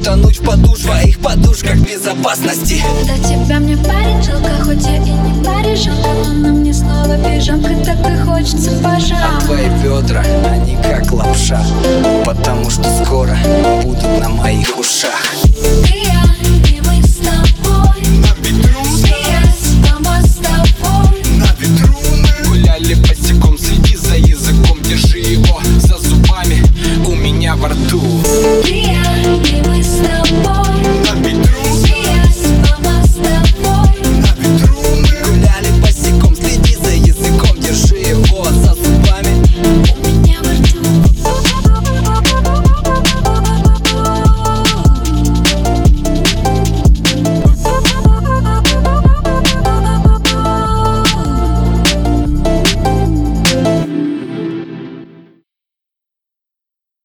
утонуть в подушь, в твоих подушках безопасности. До тебя мне парень жалко, хоть я и не парижанка, но на мне снова пижамка, так и хочется пожать. А твои бедра, они как лапша, потому что скоро будут на моих ушах.